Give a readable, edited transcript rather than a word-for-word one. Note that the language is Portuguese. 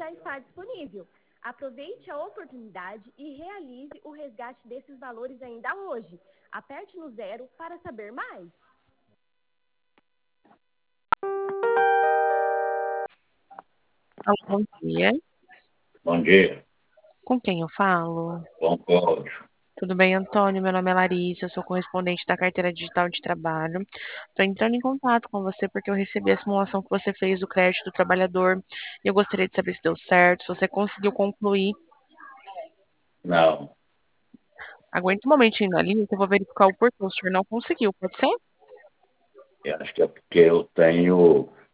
já está disponível. Aproveite a oportunidade e realize o resgate desses valores ainda hoje. Aperte no 0 para saber mais. Alô, bom dia. Bom dia. Com quem eu falo? Bom Cláudio. Tudo bem, Antônio? Meu nome é Larissa, eu sou correspondente da Carteira Digital de Trabalho. Estou entrando em contato com você porque eu recebi a simulação que você fez do crédito do trabalhador e eu gostaria de saber se deu certo, se você conseguiu concluir. Não, Aguenta um momentinho na linha que eu vou verificar o porquê. O senhor não conseguiu, pode ser? eu acho que é porque eu tenho